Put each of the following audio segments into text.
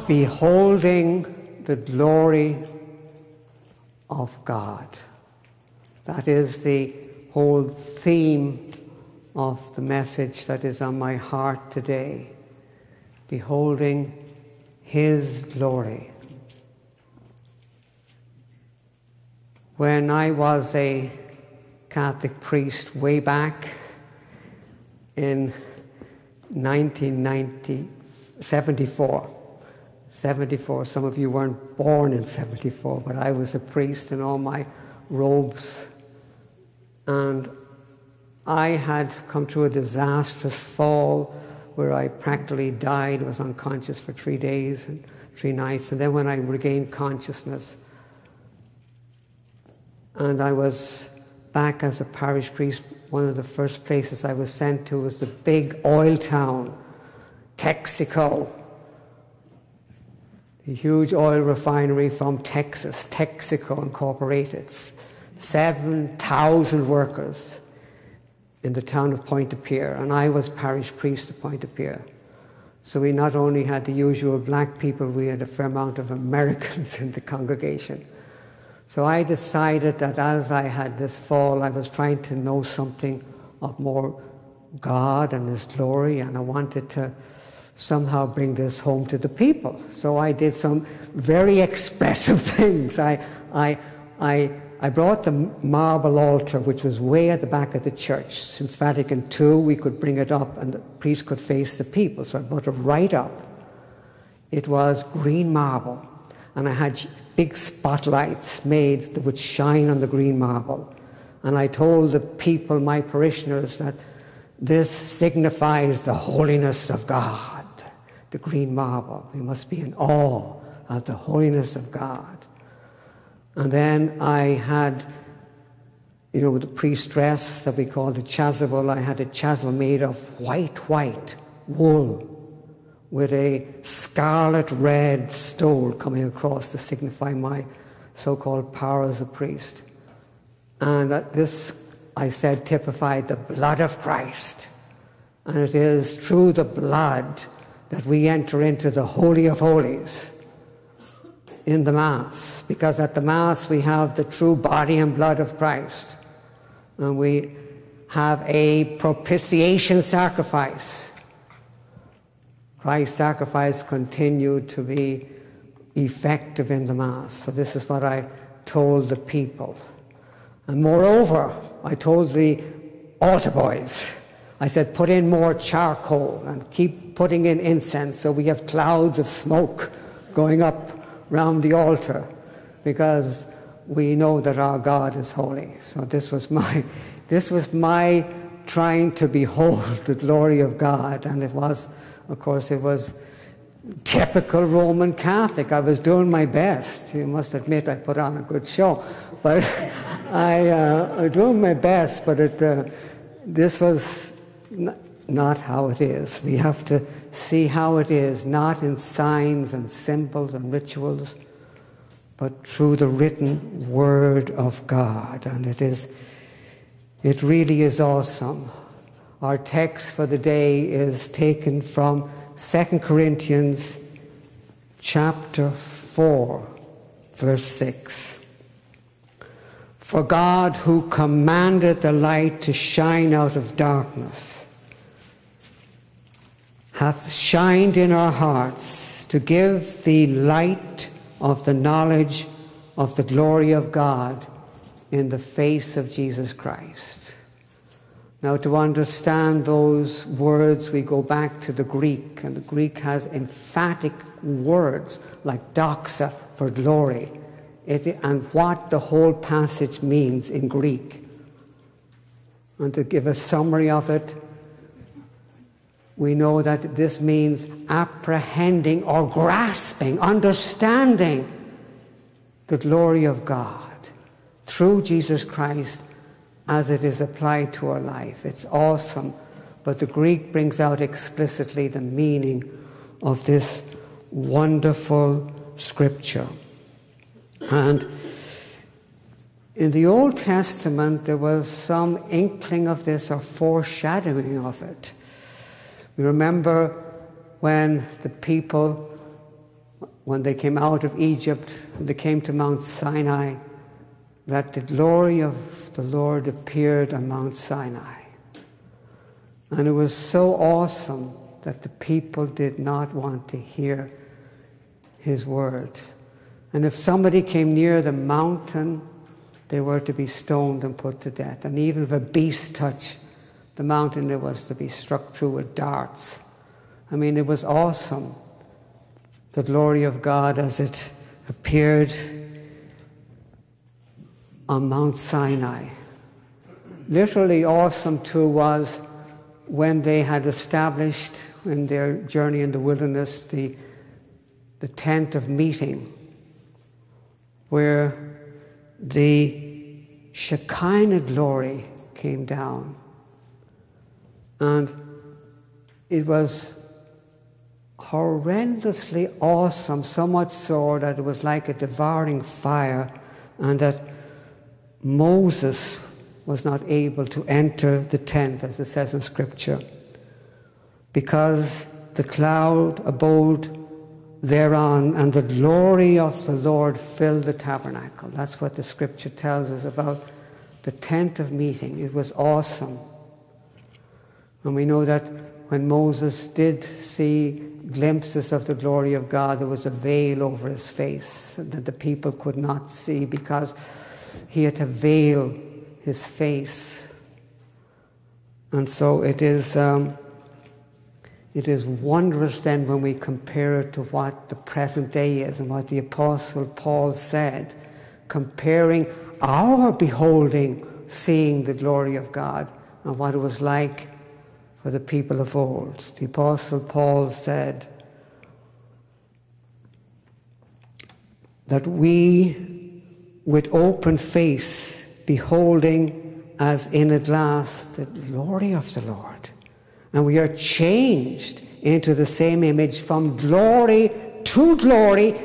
beholding the glory of God. That is the whole theme of the message that is on my heart today. Beholding His glory. When I was a Catholic priest way back in 1974, some of you weren't born in 74, but I was a priest in all my robes, and I had come through a disastrous fall where I practically died, was unconscious for 3 days and 3 nights, and then when I regained consciousness, and I was back as a parish priest, one of the first places I was sent to was the big oil town, Texaco. The huge oil refinery from Texas, Texaco Incorporated. 7,000 workers in the town of Pointe-à-Pierre, and I was parish priest of Pointe-à-Pierre. So we not only had the usual black people, we had a fair amount of Americans in the congregation. So I decided that as I had this fall, I was trying to know something of more God and His glory, and I wanted to somehow bring this home to the people. So I did some very expressive things. I brought the marble altar, which was way at the back of the church. Since Vatican II, we could bring it up and the priest could face the people. So I brought it right up. It was green marble, and I had big spotlights made that would shine on the green marble. And I told the people, my parishioners, that this signifies the holiness of God, the green marble. We must be in awe of the holiness of God. And then I had, the priest dress that we call the chasuble. I had a chasuble made of white wool with a scarlet red stole coming across to signify my so-called power as a priest. And this, I said, typified the blood of Christ. And it is through the blood that we enter into the Holy of Holies in the Mass, because at the Mass we have the true body and blood of Christ. And we have a propitiation sacrifice. Christ's sacrifice continued to be effective in the Mass. So this is what I told the people. And moreover, I told the altar boys, I said, put in more charcoal and keep putting in incense so we have clouds of smoke going up round the altar, because we know that our God is holy. So this was my trying to behold the glory of God, and it was typical Roman Catholic. I was doing my best. You must admit I put on a good show, but I was doing my best. But this was not how it is. We have to see how it is, not in signs and symbols and rituals, but through the written Word of God. And it really is awesome. Our text for the day is taken from 2 Corinthians chapter 4, verse 6. For God, who commanded the light to shine out of darkness, hath shined in our hearts to give the light of the knowledge of the glory of God in the face of Jesus Christ. Now, to understand those words, we go back to the Greek, and the Greek has emphatic words like doxa for glory, and what the whole passage means in Greek. And to give a summary of it, we know that this means apprehending or grasping, understanding the glory of God through Jesus Christ as it is applied to our life. It's awesome, but the Greek brings out explicitly the meaning of this wonderful scripture. And in the Old Testament, there was some inkling of this or foreshadowing of it. We remember when the people when they came out of Egypt, and they came to Mount Sinai, that the glory of the Lord appeared on Mount Sinai. And it was so awesome that the people did not want to hear his word. And if somebody came near the mountain, they were to be stoned and put to death. And even if a beast touched the mountain, it was to be struck through with darts. I mean, it was awesome, the glory of God as it appeared on Mount Sinai. Literally awesome too was when they had established in their journey in the wilderness the tent of meeting, where the Shekinah glory came down. And it was horrendously awesome, so much so that it was like a devouring fire, and that Moses was not able to enter the tent, as it says in Scripture, because the cloud abode thereon, and the glory of the Lord filled the tabernacle. That's what the Scripture tells us about the tent of meeting. It was awesome. And we know that when Moses did see glimpses of the glory of God, there was a veil over his face that the people could not see, because he had to veil his face. And so it is wondrous then when we compare it to what the present day is and what the Apostle Paul said, comparing our beholding, seeing the glory of God, and what it was like for the people of old. The Apostle Paul said that we, with open face, beholding as in a glass the glory of the Lord, and we are changed into the same image from glory to glory,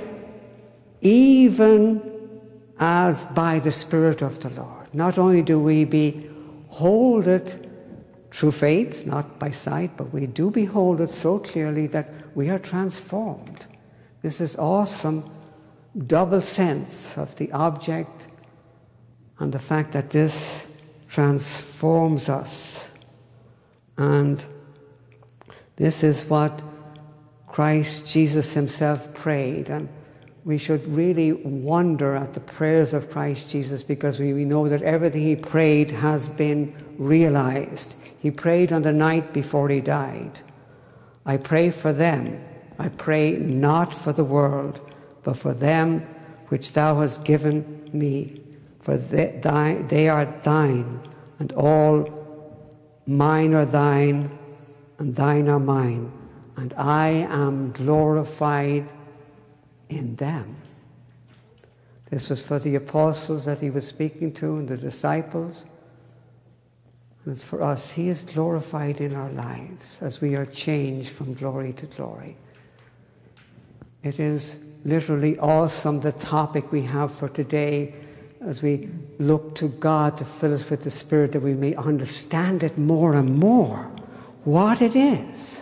even as by the Spirit of the Lord. Not only do we behold it through faith, not by sight, but we do behold it so clearly that we are transformed. This is awesome double sense of the object and the fact that this transforms us. And this is what Christ Jesus himself prayed. And we should really wonder at the prayers of Christ Jesus, because we know that everything he prayed has been realized. He prayed on the night before he died. I pray for them. I pray not for the world, but for them which thou hast given me. For they are thine, and all mine are thine, and thine are mine, and I am glorified in them. This was for the apostles that he was speaking to, and the disciples. And it's for us. He is glorified in our lives as we are changed from glory to glory. It is literally awesome, the topic we have for today, as we look to God to fill us with the Spirit, that we may understand it more and more, what it is,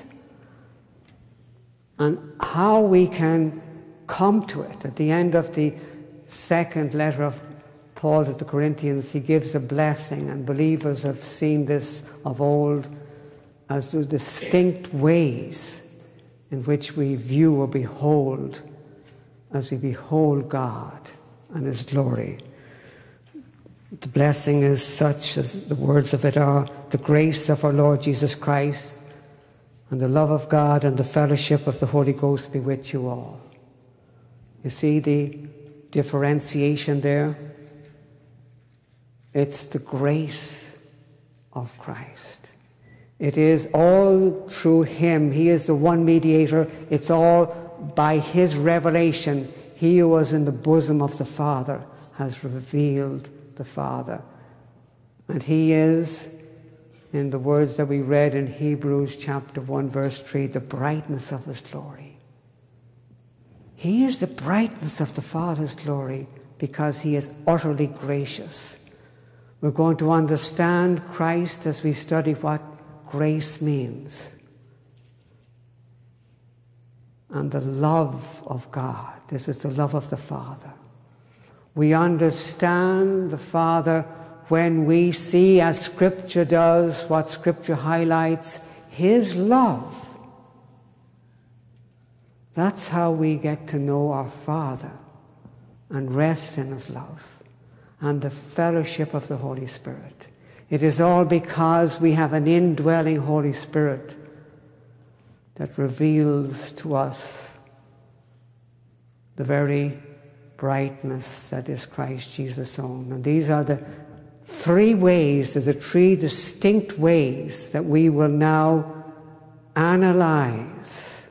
and how we can come to it. At the end of the second letter of Paul to the Corinthians, he gives a blessing, and believers have seen this of old as the distinct ways in which we view or behold as we behold God and his glory. The blessing is such, as the words of it are: the grace of our Lord Jesus Christ and the love of God and the fellowship of the Holy Ghost be with you all. You see the differentiation there? It's the grace of Christ. It is all through him. He is the one mediator. It's all by his revelation. He who was in the bosom of the Father has revealed the Father. And he is, in the words that we read in Hebrews chapter 1 verse 3, the brightness of his glory. He is the brightness of the Father's glory because he is utterly gracious. We're going to understand Christ as we study what grace means. and the love of God. This is the love of the Father. We understand the Father when we see, as Scripture does, what Scripture highlights, His love. That's how we get to know our Father and rest in His love and the fellowship of the Holy Spirit. It is all because we have an indwelling Holy Spirit that reveals to us the very brightness that is Christ Jesus' own. And these are the three distinct ways that we will now analyze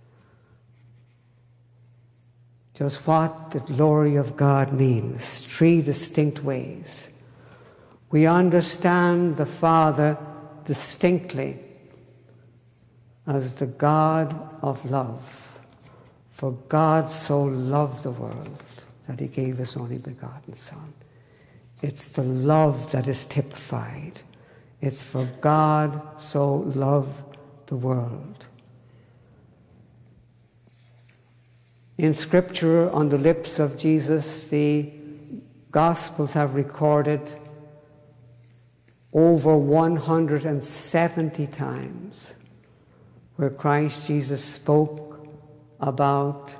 just what the glory of God means. Three distinct ways. We understand the Father distinctly as the God of love. For God so loved the world that He gave His only begotten Son. It's the love that is typified. It's for God so loved the world. In Scripture, on the lips of Jesus, the Gospels have recorded over 170 times where Christ Jesus spoke about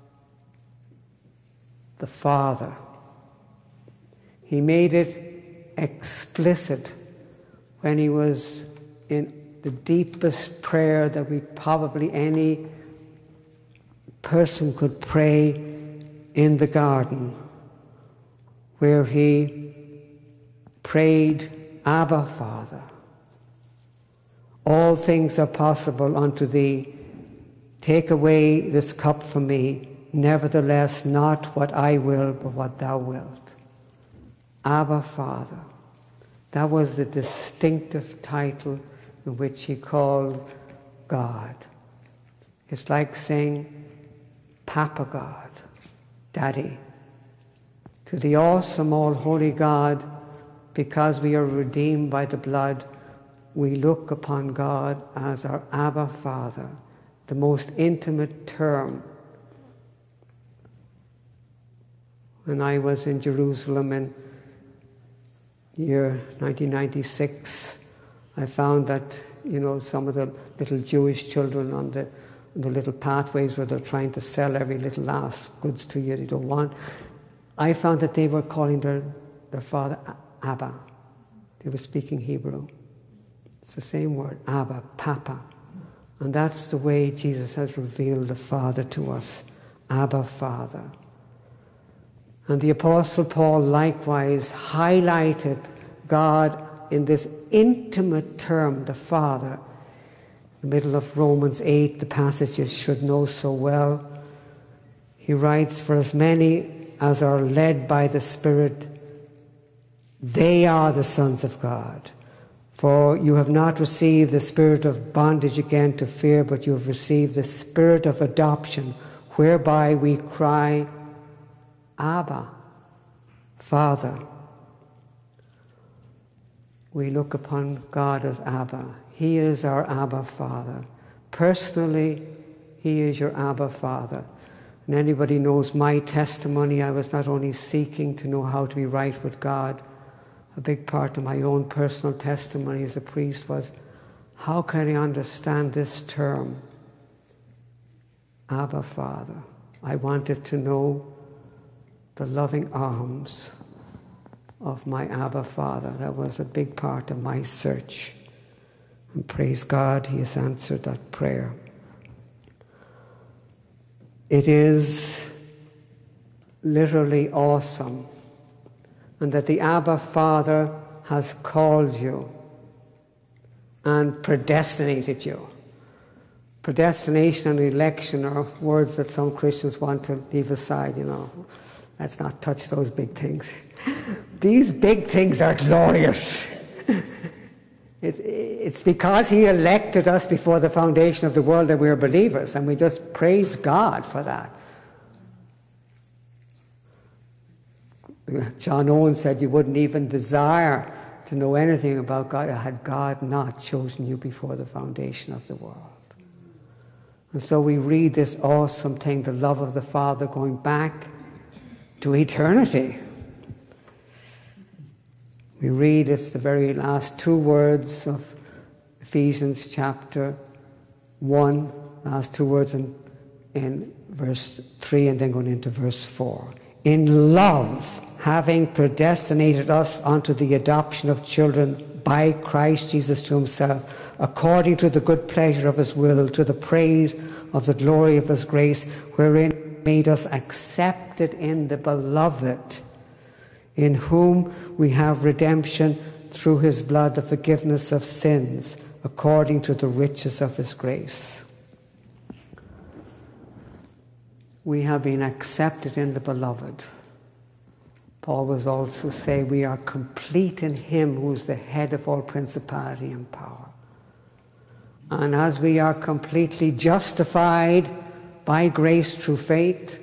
the Father. He made it explicit when He was in the deepest prayer that probably any person could pray in the garden, where He prayed, Abba, Father, all things are possible unto Thee. Take away this cup from me. Nevertheless, not what I will, but what Thou wilt. Abba, Father. That was the distinctive title in which He called God. It's like saying, Papa God, Daddy. To the awesome, all-holy God, because we are redeemed by the blood, we look upon God as our Abba Father, the most intimate term. When I was in Jerusalem in year 1996, I found that, some of the little Jewish children on the little pathways where they're trying to sell every little last goods to you don't want, I found that they were calling their father Abba. They were speaking Hebrew. It's the same word, Abba, Papa. And that's the way Jesus has revealed the Father to us, Abba, Father. And the Apostle Paul likewise highlighted God in this intimate term, the Father. In the middle of Romans 8, the passages should know so well. He writes, for as many as are led by the Spirit, they are the sons of God. For you have not received the spirit of bondage again to fear, but you have received the spirit of adoption, whereby we cry, Abba, Father. We look upon God as Abba. He is our Abba Father. Personally, He is your Abba Father. And anybody knows my testimony, I was not only seeking to know how to be right with God. A big part of my own personal testimony as a priest was, how can I understand this term, Abba Father? I wanted to know the loving arms of my Abba Father. That was a big part of my search. And praise God, He has answered that prayer. It is literally awesome, and that the Abba Father has called you and predestinated you. Predestination and election are words that some Christians want to leave aside, Let's not touch those big things. These big things are glorious. It's because He elected us before the foundation of the world that we're believers, and we just praise God for that. John Owen said you wouldn't even desire to know anything about God had God not chosen you before the foundation of the world. And so we read this awesome thing, the love of the Father going back to eternity. We read, it's the very last two words of Ephesians chapter 1, last two words in verse 3 and then going into verse 4. In love, having predestinated us unto the adoption of children by Christ Jesus to himself, according to the good pleasure of his will, to the praise of the glory of his grace, wherein he made us accepted in the beloved, in whom we have redemption through his blood, the forgiveness of sins, according to the riches of his grace. We have been accepted in the beloved. Paul was also say we are complete in him who is the head of all principality and power. And as we are completely justified by grace through faith,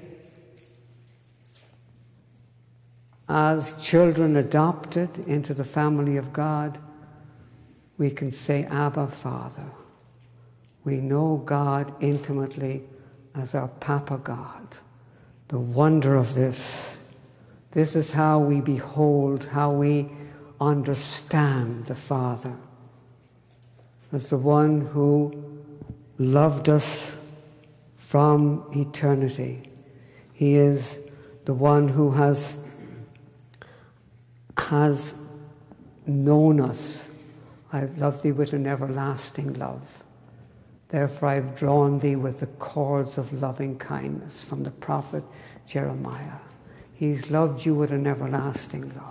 as children adopted into the family of God, we can say, Abba, Father. We know God intimately as our Papa God. The wonder of this. This is how we behold, how we understand the Father as the one who loved us from eternity. He is the one who has known us. I've loved thee with an everlasting love. Therefore I've drawn thee with the cords of loving kindness, from the prophet Jeremiah. He's loved you with an everlasting love.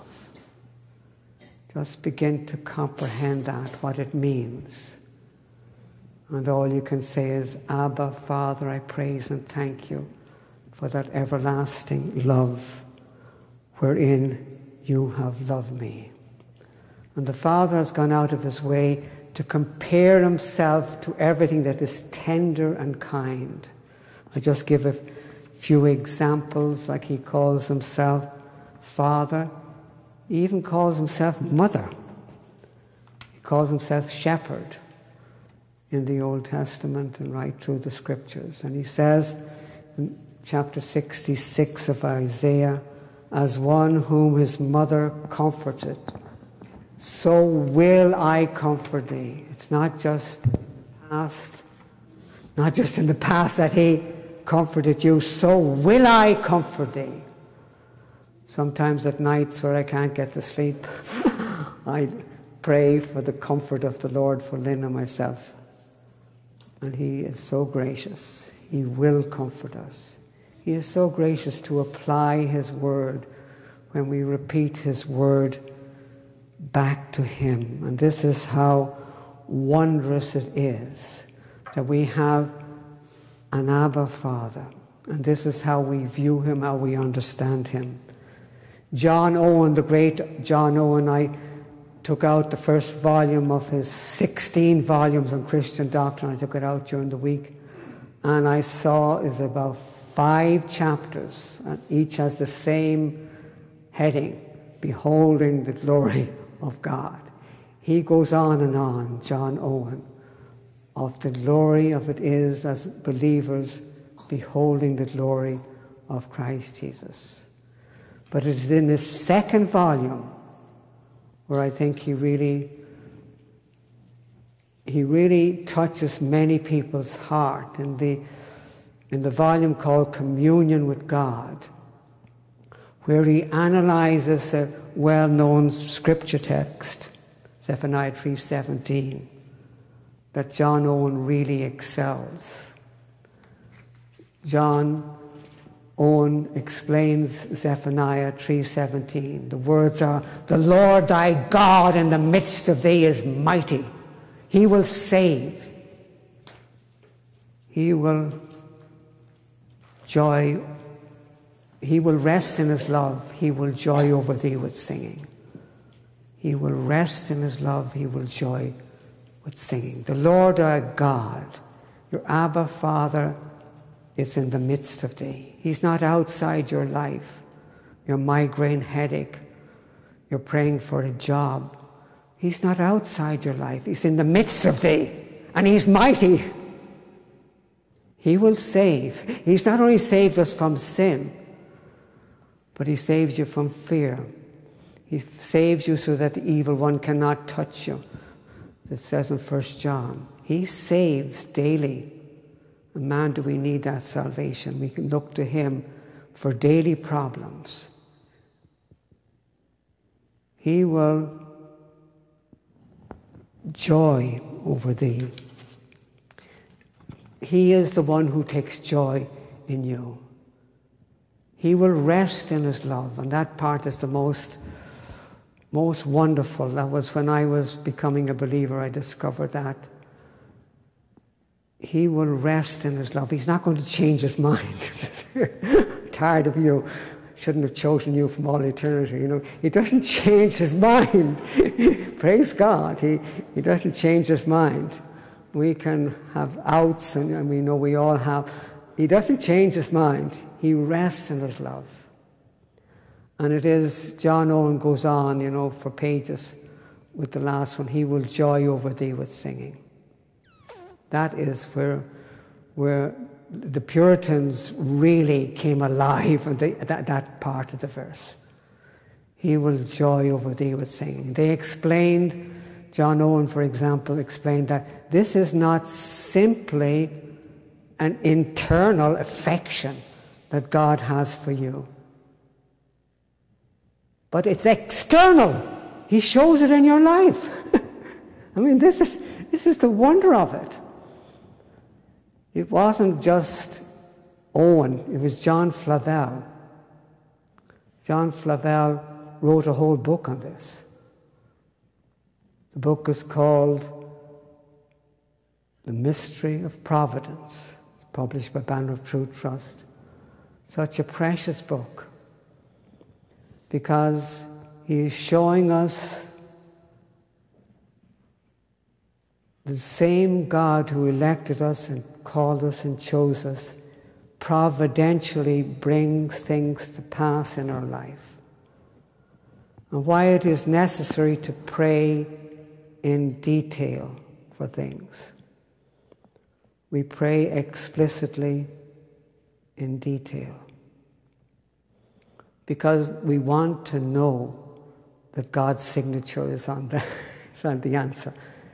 Just begin to comprehend that, what it means. And all you can say is, Abba, Father, I praise and thank you for that everlasting love wherein you have loved me. And the Father has gone out of his way to compare himself to everything that is tender and kind. I just give a few examples, like he calls himself Father. He even calls himself Mother. He calls himself Shepherd in the Old Testament and right through the Scriptures. And he says in chapter 66 of Isaiah, as one whom his mother comforted, so will I comfort thee. It's not just past, not just in the past that he comforted you, so will I comfort thee. Sometimes at nights where I can't get to sleep, I pray for the comfort of the Lord for Lynn and myself. And he is so gracious. He will comfort us. He is so gracious to apply his word when we repeat his word back to him. And this is how wondrous it is that we have an Abba Father. And this is how we view him, how we understand him. John Owen, the great John Owen, I took out the first volume of his 16 volumes on Christian doctrine. I took it out during the week. And I saw is about 5 chapters, and each has the same heading, Beholding the Glory of God. He goes on, John Owen, of the glory of it is as believers beholding the glory of Christ Jesus. But it is in the second volume where I think he really touches many people's heart. In the volume called Communion with God, where he analyzes a well-known scripture text, Zephaniah 3:17, that John Owen really excels. John Owen explains Zephaniah 3:17. The words are, the Lord thy God in the midst of thee is mighty. He will save. He will joy. He will rest in his love. He will joy over thee with singing. He will rest in his love. He will joy with singing. The Lord our God, your Abba Father, is in the midst of thee. He's not outside your life, your migraine headache, you're praying for a job. He's not outside your life. He's in the midst of thee, and he's mighty. He will save. He's not only saved us from sin, but he saves you from fear. He saves you so that the evil one cannot touch you. It says in 1 John. He saves daily. And man, do we need that salvation. We can look to him for daily problems. He will joy over thee. He is the one who takes joy in you. He will rest in his love, and that part is the most wonderful. That was when I was becoming a believer, I discovered that. He will rest in his love. He's not going to change his mind. I'm tired of you. Shouldn't have chosen you from all eternity. You know, he doesn't change his mind. Praise God. He doesn't change his mind. We can have outs, and we know we all have. He doesn't change his mind. He rests in his love. And it is, John Owen goes on, you know, for pages with the last one. He will joy over thee with singing. That is where the Puritans really came alive in that part of the verse. He will joy over thee with singing. They explained, John Owen, for example, explained that this is not simply an internal affection that God has for you, but it's external. He shows it in your life. I mean, this is the wonder of it. It wasn't just Owen, it was John Flavel. John Flavel wrote a whole book on this. The book is called The Mystery of Providence, published by Banner of Truth Trust. Such a precious book, because he is showing us the same God who elected us and called us and chose us providentially brings things to pass in our life. And why it is necessary to pray in detail for things. We pray explicitly in detail because we want to know that God's signature is on the answer.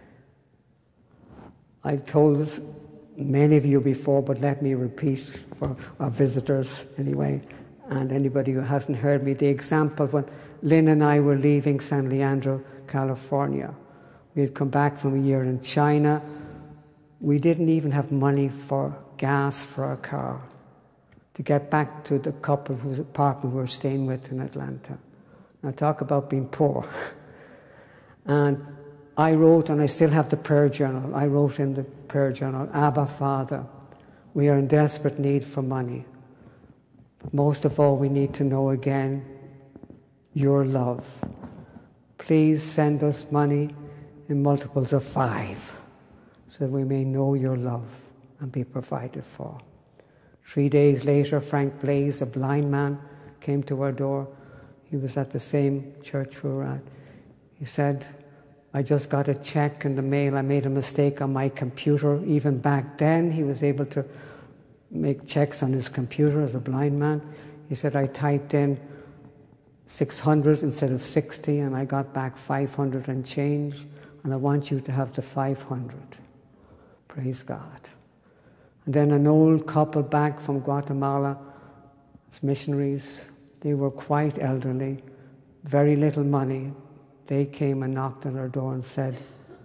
I've told many of you before, but let me repeat for our visitors anyway, and anybody who hasn't heard me, the example when Lynn and I were leaving San Leandro, California. We had come back from a year in China. We didn't even have money for gas for our car to get back to the couple whose apartment we were staying with in Atlanta. Now talk about being poor. And I wrote, and I still have the prayer journal, I wrote in the prayer journal, Abba, Father, we are in desperate need for money. But most of all, we need to know again your love. Please send us money in multiples of 5 so that we may know your love and be provided for. 3 days later, Frank Blaze, a blind man, came to our door. He was at the same church we were at. He said, I just got a check in the mail. I made a mistake on my computer. Even back then, he was able to make checks on his computer as a blind man. He said, I typed in 600 instead of 60, and I got back 500 and change, and I want you to have the 500. Praise God. And then an old couple back from Guatemala, as missionaries, they were quite elderly, very little money. They came and knocked on our door and said,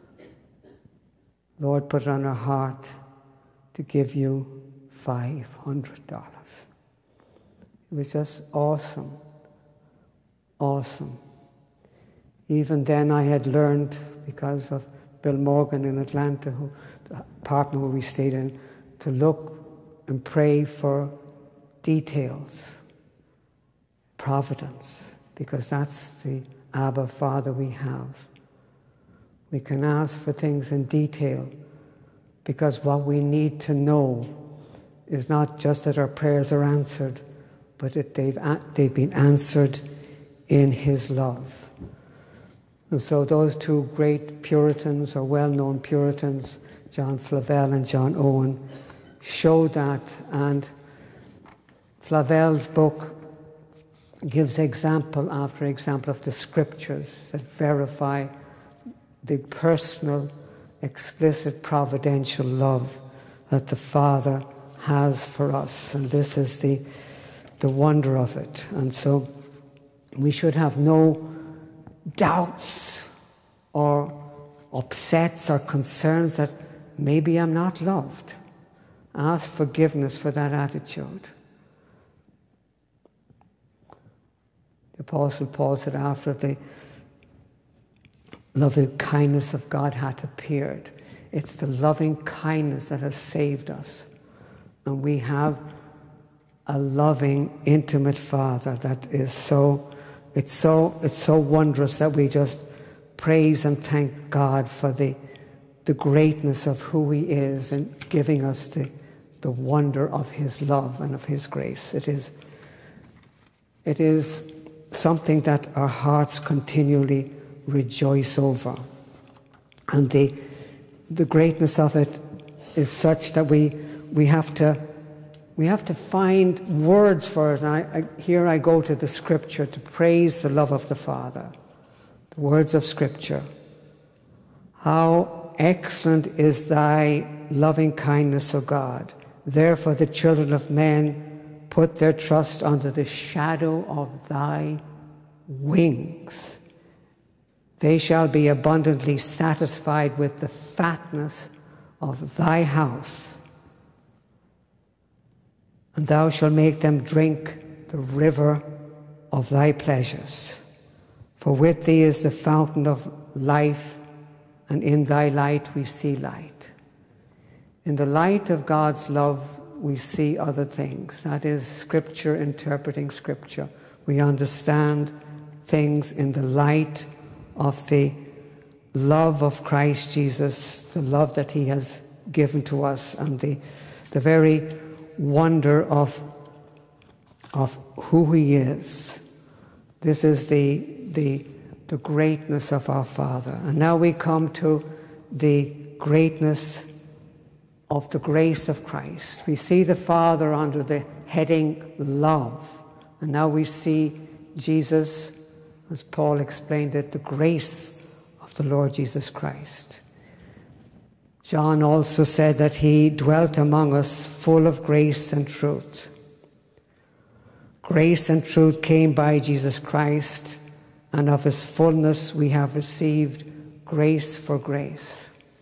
Lord, put it on our heart to give you $500. It was just awesome. Awesome. Even then I had learned, because of Bill Morgan in Atlanta, the apartment where we stayed in, to look and pray for details, providence, because that's the Abba Father we have. We can ask for things in detail because what we need to know is not just that our prayers are answered, but that they've been answered in His love. And so those two great Puritans, or well-known Puritans, John Flavel and John Owen, show that. And Flavel's book gives example after example of the scriptures that verify the personal, explicit, providential love that the Father has for us. And this is the wonder of it. And so we should have no doubts or upsets or concerns that maybe I'm not loved. Ask forgiveness for that attitude. The Apostle Paul said after the loving kindness of God had appeared, it's the loving kindness that has saved us. And we have a loving, intimate Father that is it's so wondrous that we just praise and thank God for the greatness of who He is and giving us the wonder of His love and of His grace. It is something that our hearts continually rejoice over. And the greatness of it is such that we have to find words for it. And here I go to the Scripture to praise the love of the Father. The words of Scripture. How excellent is thy loving kindness, O God. Therefore the children of men put their trust under the shadow of thy wings. They shall be abundantly satisfied with the fatness of thy house. And thou shalt make them drink the river of thy pleasures. For with thee is the fountain of life, and in thy light we see light. In the light of God's love, we see other things. That is Scripture interpreting Scripture. We understand things in the light of the love of Christ Jesus, the love that He has given to us, and the very wonder of who He is. This is the greatness of our Father. And now we come to the greatness of the grace of Christ. We see the Father under the heading love. And now we see Jesus, as Paul explained it, the grace of the Lord Jesus Christ. John also said that He dwelt among us full of grace and truth. Grace and truth came by Jesus Christ, and of His fullness we have received grace for grace.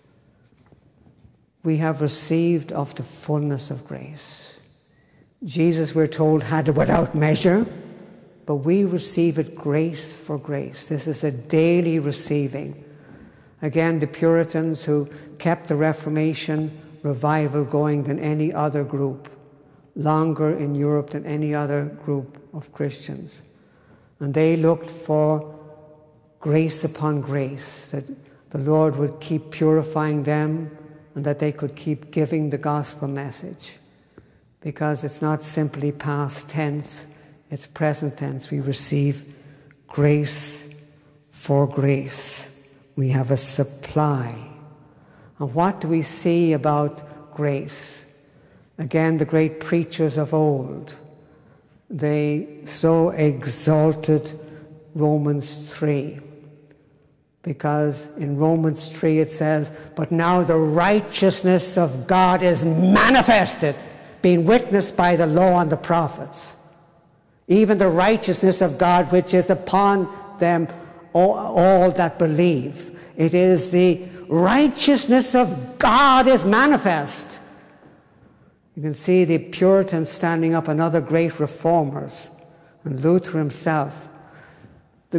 We have received of the fullness of grace. Jesus, we're told, had it without measure, but we receive it grace for grace. This is a daily receiving. Again, the Puritans, who kept the Reformation revival going than any other group, longer in Europe than any other group of Christians. And they looked for grace upon grace, that the Lord would keep purifying them and that they could keep giving the gospel message. Because it's not simply past tense, it's present tense. We receive grace for grace. We have a supply. And what do we see about grace? Again, the great preachers of old, they so exalted Romans 3. Because in Romans 3 it says, but now the righteousness of God is manifested, being witnessed by the law and the prophets. Even the righteousness of God which is upon them all that believe. It is the righteousness of God is manifest. You can see the Puritans standing up and other great reformers, and Luther himself. The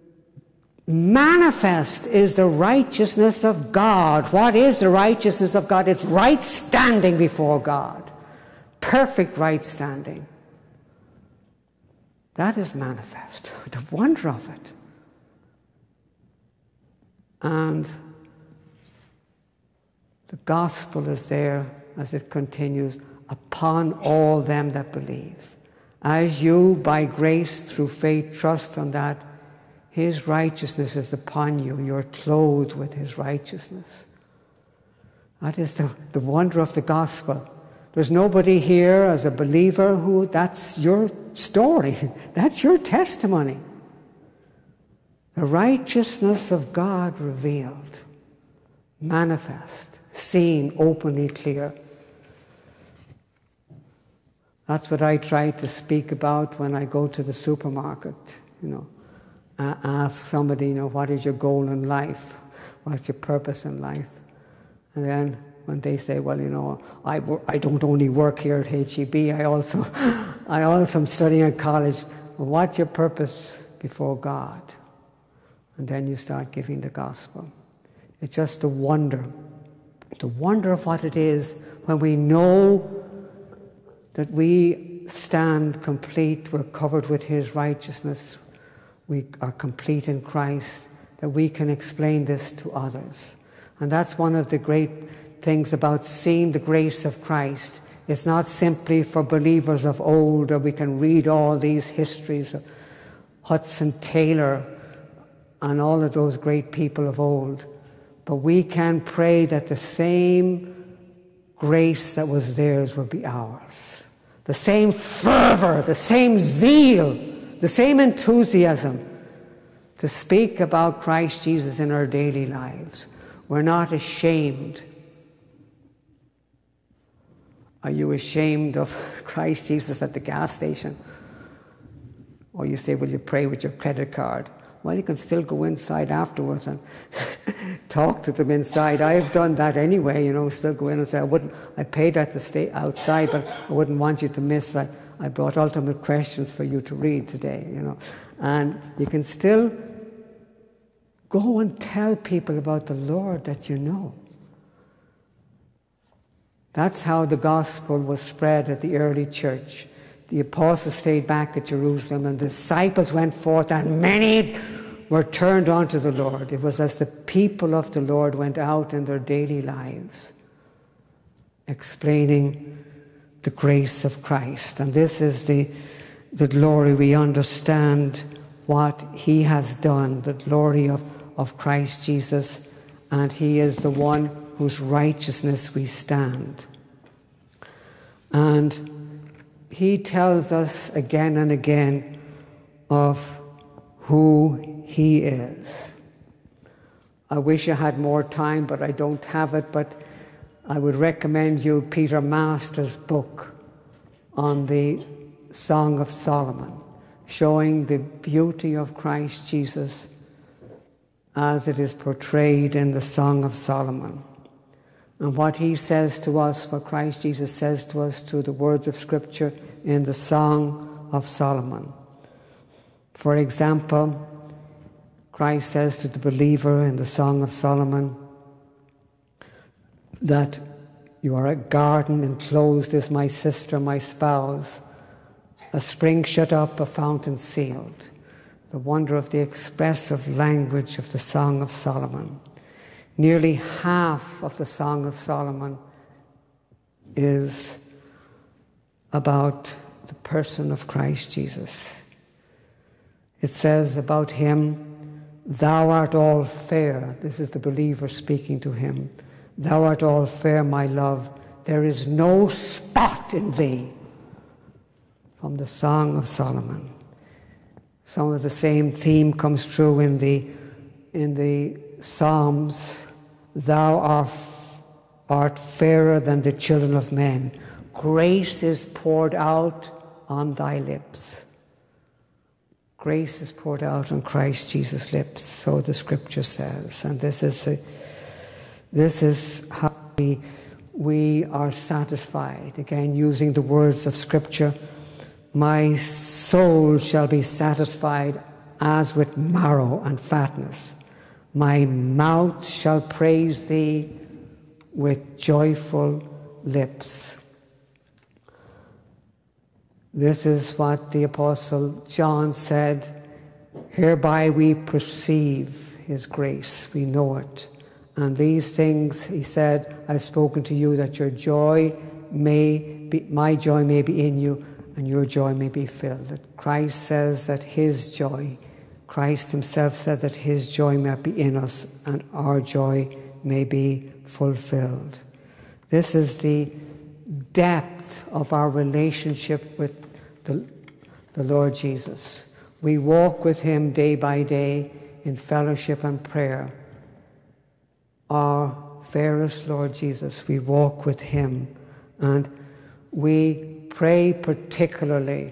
manifest is the righteousness of God. What is the righteousness of God? It's right standing before God. Perfect right standing. That is manifest. The wonder of it. And the gospel is there as it continues, upon all them that believe. As you, by grace, through faith, trust on that, His righteousness is upon you. You're clothed with His righteousness. That is the wonder of the gospel, There's nobody here as a believer who that's your story. That's your testimony. The righteousness of God revealed, manifest, seen, openly clear. That's what I try to speak about when I go to the supermarket, ask somebody, what is your goal in life? What's your purpose in life? And then when they say, well, I don't only work here at HEB, I also am studying at college. Well, what's your purpose before God? And then you start giving the gospel. It's just the wonder of what it is when we know that we stand complete, we're covered with His righteousness, we are complete in Christ, that we can explain this to others. And that's one of the great things about seeing the grace of Christ. It's not simply for believers of old, or we can read all these histories of Hudson Taylor and all of those great people of old. But we can pray that the same grace that was theirs will be ours. The same fervor, the same zeal, the same enthusiasm to speak about Christ Jesus in our daily lives. We're not ashamed. Are you ashamed of Christ Jesus at the gas station? Or you say, will you pray with your credit card? Well, you can still go inside afterwards and talk to them inside. I've done that anyway, still go in and say, I paid that to stay outside, but I wouldn't want you to miss. I brought ultimate questions for you to read today, And you can still go and tell people about the Lord that you know. That's how the gospel was spread at the early church. The apostles stayed back at Jerusalem, and the disciples went forth, and many were turned onto the Lord. It was as the people of the Lord went out in their daily lives, explaining the grace of Christ. And this is the glory. We understand what He has done, the glory of Christ Jesus, and He is the one whose righteousness we stand. And He tells us again and again of who He is. I wish I had more time, but I don't have it. But I would recommend you Peter Master's book on the Song of Solomon, showing the beauty of Christ Jesus as it is portrayed in the Song of Solomon. And what he says to us, what Christ Jesus says to us through the words of Scripture in the Song of Solomon. For example, Christ says to the believer in the Song of Solomon that you are a garden enclosed as my sister, my spouse, a spring shut up, a fountain sealed. The wonder of the expressive language of the Song of Solomon. Nearly half of the Song of Solomon is about the person of Christ Jesus. It says about Him, thou art all fair. This is the believer speaking to Him. Thou art all fair, my love. There is no spot in thee. From the Song of Solomon. Some of the same theme comes true in the Psalms. Thou art fairer than the children of men. Grace is poured out on thy lips. Grace is poured out on Christ Jesus' lips, so the Scripture says. And this is how we are satisfied. Again, using the words of Scripture, my soul shall be satisfied as with marrow and fatness. My mouth shall praise thee with joyful lips. This is what the Apostle John said, hereby we perceive his grace, we know it. And these things, he said, I've spoken to you that your joy may be, my joy may be in you and your joy may be filled. That Christ says that his joy, Christ himself said that his joy may be in us and our joy may be fulfilled. This is the depth of our relationship with the Lord Jesus. We walk with him day by day in fellowship and prayer. Our fairest Lord Jesus, we walk with him, and we pray particularly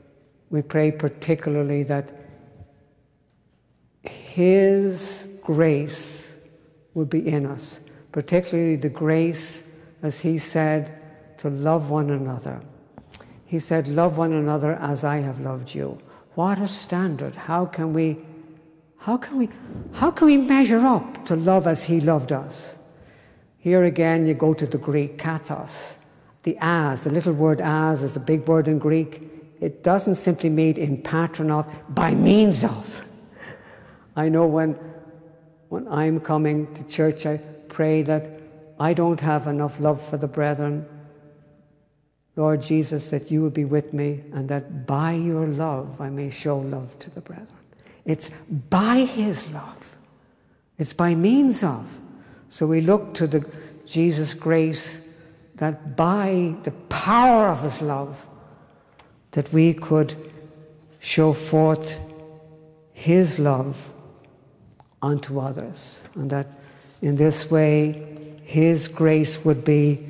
that his grace would be in us, particularly the grace, as he said, to love one another. He said, love one another as I have loved you. What a standard. How can we measure up to love as he loved us? Here again, you go to the Greek kathos. The as, the little word as is a big word in Greek. It doesn't simply mean in patron of, by means of. I know when I'm coming to church, I pray that I don't have enough love for the brethren. Lord Jesus, that you will be with me, and that by your love I may show love to the brethren. It's by his love. It's by means of. So we look to the Jesus' grace, that by the power of his love, that we could show forth his love unto others, and that in this way his grace would be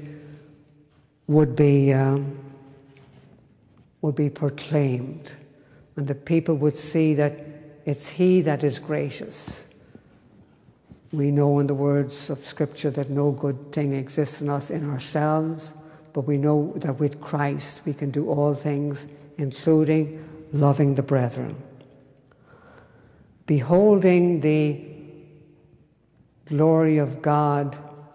proclaimed, and the people would see that it's he that is gracious. We know in the words of Scripture that no good thing exists in us in ourselves, but we know that with Christ we can do all things, including loving the brethren. Beholding the glory of God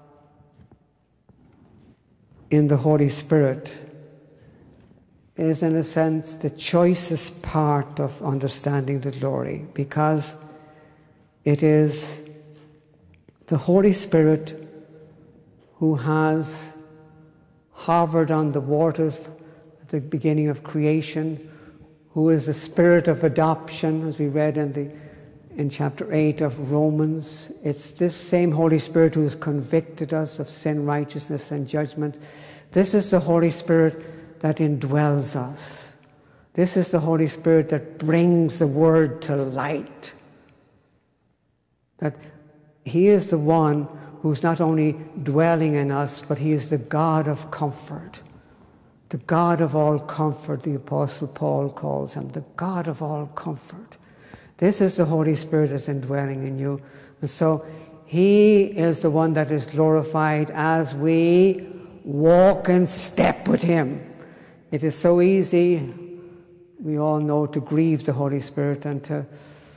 in the Holy Spirit is, in a sense, the choicest part of understanding the glory, because it is the Holy Spirit who has hovered on the waters at the beginning of creation, who is the spirit of adoption, as we read in chapter 8 of Romans. It's this same Holy Spirit who has convicted us of sin, righteousness, and judgment. This is the Holy Spirit that indwells us. This is the Holy Spirit that brings the Word to light. That he is the one who's not only dwelling in us, but he is the God of comfort. The God of all comfort, the Apostle Paul calls him, the God of all comfort. This is the Holy Spirit that's indwelling in you. And so he is the one that is glorified as we walk in step with him. It is so easy, we all know, to grieve the Holy Spirit and to,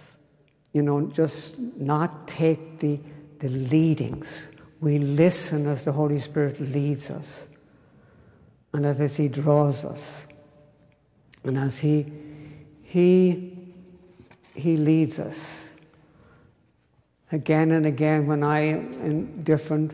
just not take the leadings. We listen as the Holy Spirit leads us, and as he draws us, and as he leads us. Again and again, when in different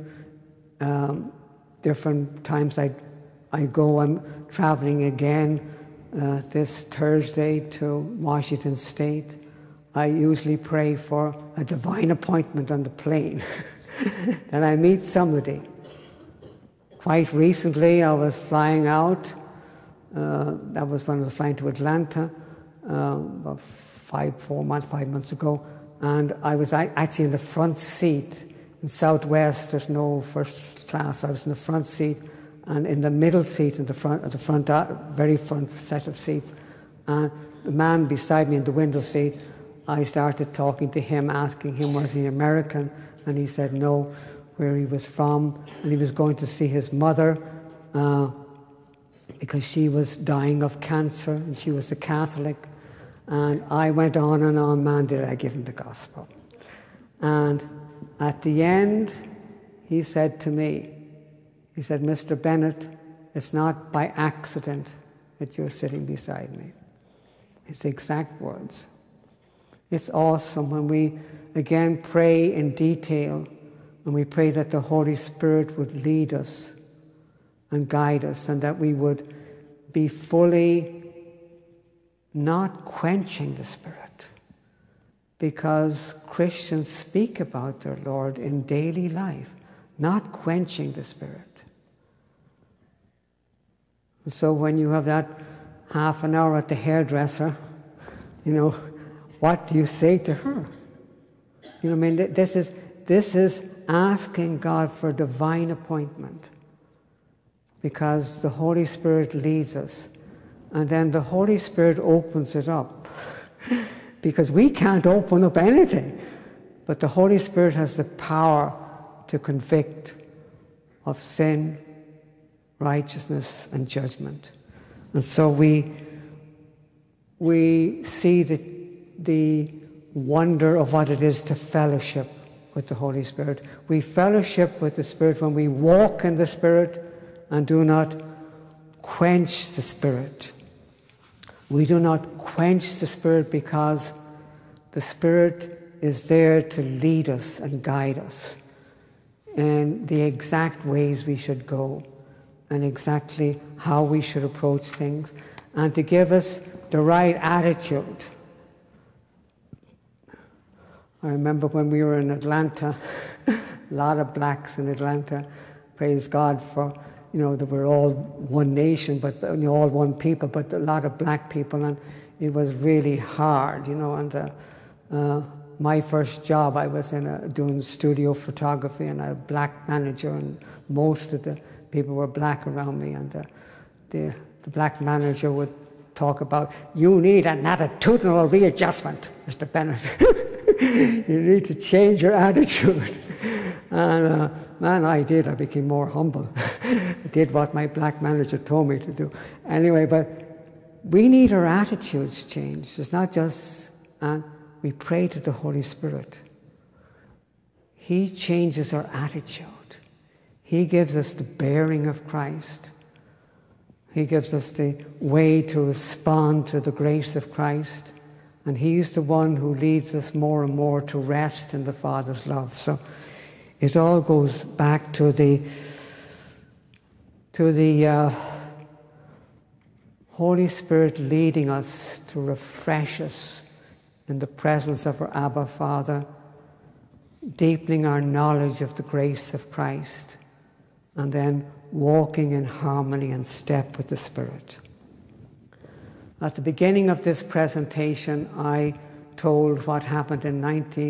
times I go, I'm traveling again this Thursday to Washington State. I usually pray for a divine appointment on the plane. Then I meet somebody. Quite recently, I was flying out. That was when I was flying to Atlanta about 5 months ago. And I was actually in the front seat. In Southwest, there's no first class. I was in the front seat, and in the middle seat, at the very front set of seats. And the man beside me in the window seat, I started talking to him, asking him, was he American? And he said no, where he was from. And he was going to see his mother because she was dying of cancer, and she was a Catholic. And I went on and on, man, did I give him the gospel. And at the end, he said to me, he said, Mr. Bennett, it's not by accident that you're sitting beside me. It's the exact words. It's awesome when we, again, pray in detail, and we pray that the Holy Spirit would lead us and guide us, and that we would be fully not quenching the Spirit, because Christians speak about their Lord in daily life, not quenching the Spirit. And so when you have that half an hour at the hairdresser, what do you say to her? This is asking God for divine appointment, because the Holy Spirit leads us. And then the Holy Spirit opens it up. Because we can't open up anything. But the Holy Spirit has the power to convict of sin, righteousness, and judgment. And so we see the wonder of what it is to fellowship with the Holy Spirit. We fellowship with the Spirit when we walk in the Spirit and do not quench the Spirit. We do not quench the Spirit because the Spirit is there to lead us and guide us in the exact ways we should go and exactly how we should approach things, and to give us the right attitude. I remember when we were in Atlanta, a lot of blacks in Atlanta, praise God for, that we're all one nation, but all one people, but a lot of black people, and it was really hard, and my first job, I was doing studio photography, and a black manager, and most of the people were black around me, and the black manager would talk about, you need an attitudinal readjustment, Mr. Bennett. You need to change your attitude. And man, I did. I became more humble. I did what my black manager told me to do. Anyway, but we need our attitudes changed. It's not just, we pray to the Holy Spirit. He changes our attitude. He gives us the bearing of Christ. He gives us the way to respond to the grace of Christ. And He's the one who leads us more and more to rest in the Father's love. So it all goes back to the Holy Spirit leading us to refresh us in the presence of our Abba Father, deepening our knowledge of the grace of Christ, and then walking in harmony and step with the Spirit. At the beginning of this presentation, I told what happened in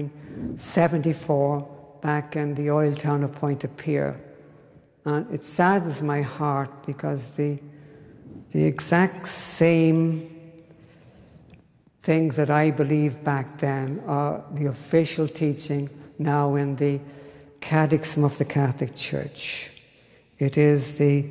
1974 back in the oil town of Pointe-à-Pierre. And it saddens my heart because the exact same things that I believed back then are the official teaching now in the Catechism of the Catholic Church. It is the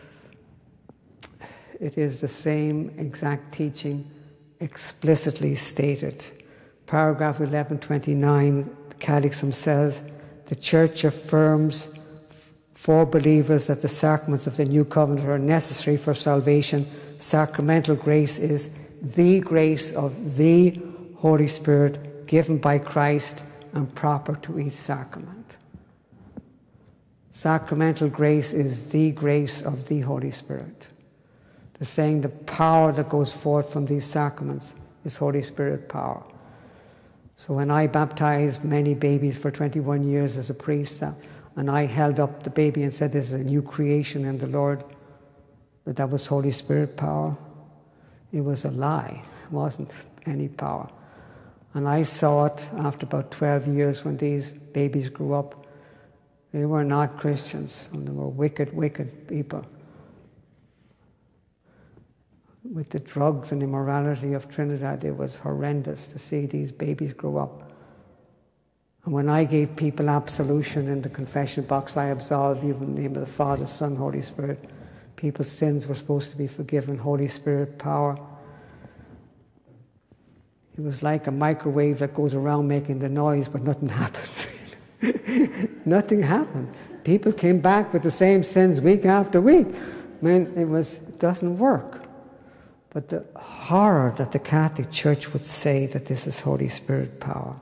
same exact teaching explicitly stated. Paragraph 1129, the Catechism says, the Church affirms for believers that the sacraments of the New Covenant are necessary for salvation. Sacramental grace is the grace of the Holy Spirit given by Christ and proper to each sacrament. Sacramental grace is the grace of the Holy Spirit. They're saying the power that goes forth from these sacraments is Holy Spirit power. So when I baptized many babies for 21 years as a priest, and I held up the baby and said, this is a new creation in the Lord, that was Holy Spirit power. It was a lie. It wasn't any power. And I saw it after about 12 years when these babies grew up. They were not Christians, and they were wicked, wicked people. With the drugs and immorality of Trinidad, it was horrendous to see these babies grow up. And when I gave people absolution in the confession box, I absolved you in the name of the Father, Son, Holy Spirit. People's sins were supposed to be forgiven. Holy Spirit power. It was like a microwave that goes around making the noise, but nothing happens. Nothing happened. People came back with the same sins week after week. I mean, it doesn't work. But the horror that the Catholic Church would say that this is Holy Spirit power.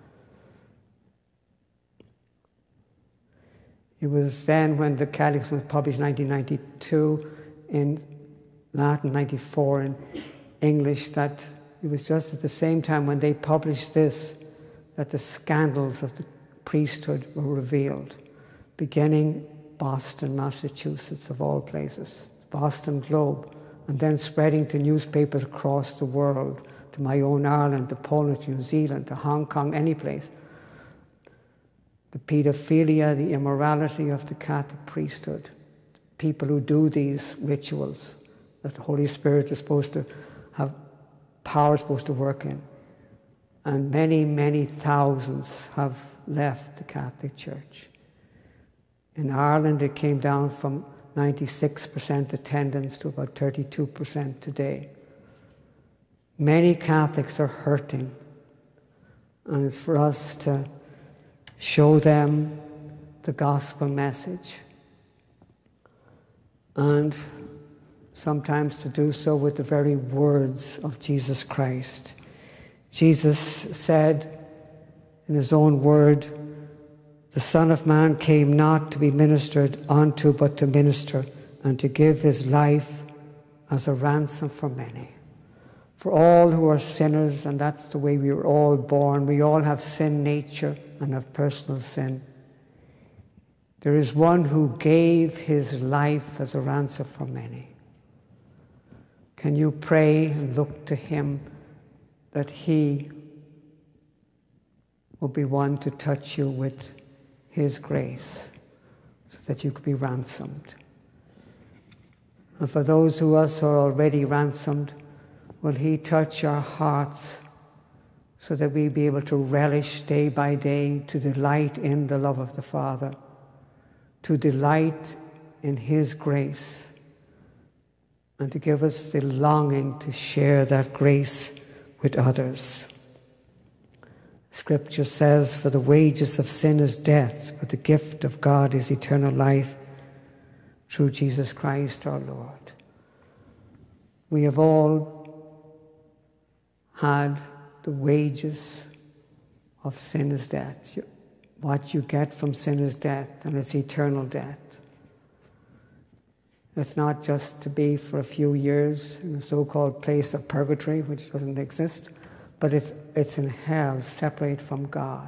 It was then when the Catechism was published in 1992 in Latin, 94 in English, that it was just at the same time when they published this that the scandals of the priesthood were revealed, beginning Boston, Massachusetts, of all places. Boston Globe, and then spreading to newspapers across the world, to my own Ireland, to Poland, to New Zealand, to Hong Kong, any place. The pedophilia, the immorality of the Catholic priesthood, people who do these rituals that the Holy Spirit is supposed to have power, supposed to work in. And many, many thousands have left the Catholic Church. In Ireland, it came down from 96% attendance to about 32% today. Many Catholics are hurting, and it's for us to show them the gospel message, and sometimes to do so with the very words of Jesus Christ. Jesus said in his own word, "The Son of Man came not to be ministered unto, but to minister, and to give his life as a ransom for many." For all who are sinners, and that's the way we were all born, we all have sin nature and have personal sin. There is one who gave his life as a ransom for many. Can you pray and look to him that he will be one to touch you with his grace so that you could be ransomed? And for those of us who are already ransomed, will he touch our hearts so that we be able to relish day by day, to delight in the love of the Father, to delight in his grace, and to give us the longing to share that grace with others. Scripture says, "For the wages of sin is death, but the gift of God is eternal life through Jesus Christ our Lord." We have all had the wages of sin is death. What you get from sin is death, and it's eternal death. It's not just to be for a few years in a so-called place of purgatory, which doesn't exist, but it's in hell, separate from God.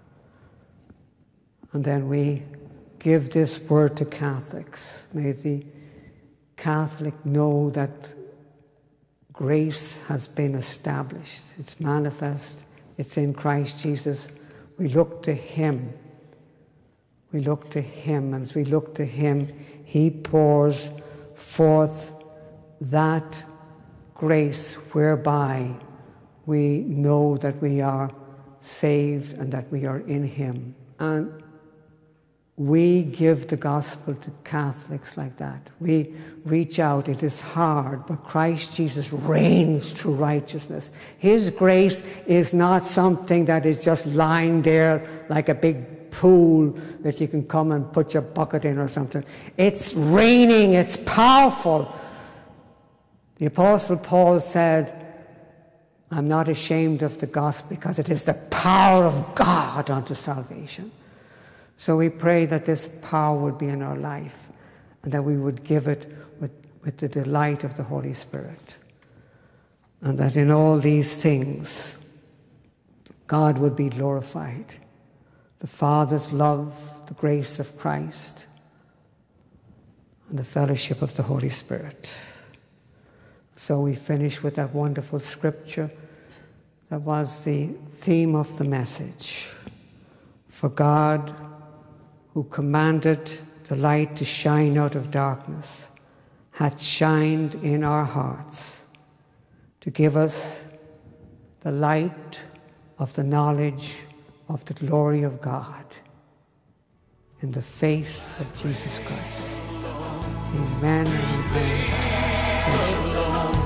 And then we give this word to Catholics. May the Catholic know that grace has been established. It's manifest. It's in Christ Jesus. We look to him. We look to him. And as we look to him, he pours forth that grace whereby we know that we are saved and that we are in him. And we give the gospel to Catholics like that. We reach out. It is hard, but Christ Jesus reigns through righteousness. His grace is not something that is just lying there like a big pool that you can come and put your bucket in or something. It's reigning. It's powerful. The Apostle Paul said, "I'm not ashamed of the gospel because it is the power of God unto salvation." So we pray that this power would be in our life and that we would give it with the delight of the Holy Spirit. And that in all these things, God would be glorified. The Father's love, the grace of Christ, and the fellowship of the Holy Spirit. So we finish with that wonderful scripture that was the theme of the message. For God, who commanded the light to shine out of darkness, hath shined in our hearts to give us the light of the knowledge of the glory of God in the face of Jesus Christ. Amen and amen.